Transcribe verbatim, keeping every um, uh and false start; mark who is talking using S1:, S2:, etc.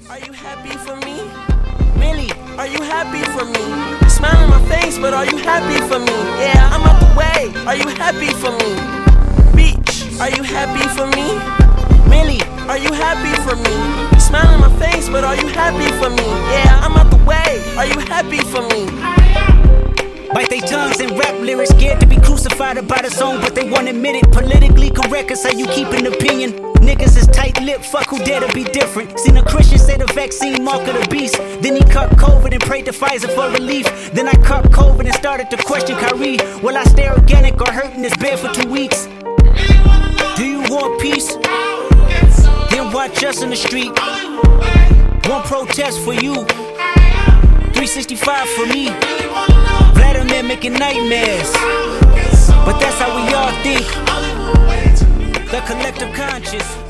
S1: Are you happy for me? Really? Are you happy for me? You smile in my face, but are you happy for me? Yeah, I'm out the way. Are you happy for me? Beach, are you happy for me? Really? Are you happy for me? You smile in my face, but are you happy for me? Yeah, I'm out the way. Are you happy for me?
S2: Bite they tongues and rap lyrics, scared to be crucified about a song, but they won't admit it. Politically correct is how you keep an opinion. Niggas is tight-lipped, fuck who dare to be different. Seen a Christian say the vaccine mark of the beast. Then he caught COVID and prayed to Pfizer for relief. Then I caught COVID and started to question Kyrie. Will I stay organic or hurt in this bed for two weeks? Do you want peace? Then watch us in the street. One protest for you, three sixty-five for me. Vladimir making nightmares, but that's how we all think. The collective conscious.